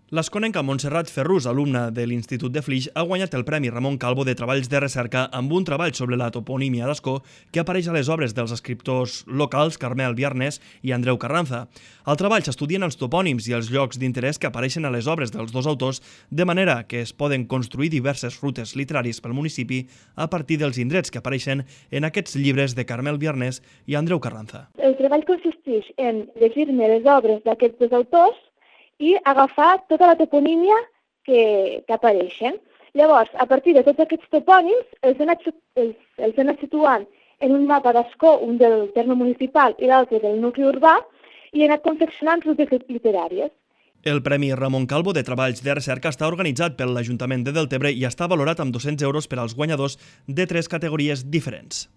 L'esconenca Montserrat Ferrús, alumna de l'Institut de Flix, ha guanyat el Premi Ramon Calvo de Treballs de Recerca amb un treball sobre la toponímia d'Ascó que apareix a les obres dels escriptors locals Carmel Biarnés i Andreu Carranza. Al treball s'estudien els topònims i els llocs d'interès que apareixen a les obres dels dos autors, de manera que es poden construir diverses rutes literaris pel municipi a partir dels indrets que apareixen en aquests llibres de Carmel Biarnés i Andreu Carranza. El treball consisteix en llegir-me les obres d'aquests dos autors i agafar tota la toponímia que apareixen. Llavors, a partir de tots aquests topònims, els he anat situant en un mapa d'Ascó, un del terme municipal i l'altre del nucli urbà, i he anat confeccionant rutes literàries. El Premi Ramon Calvo de Treballs de Recerca està organitzat per l'Ajuntament de Deltebre i està valorat amb 200 euros per als guanyadors de 3 categories diferents.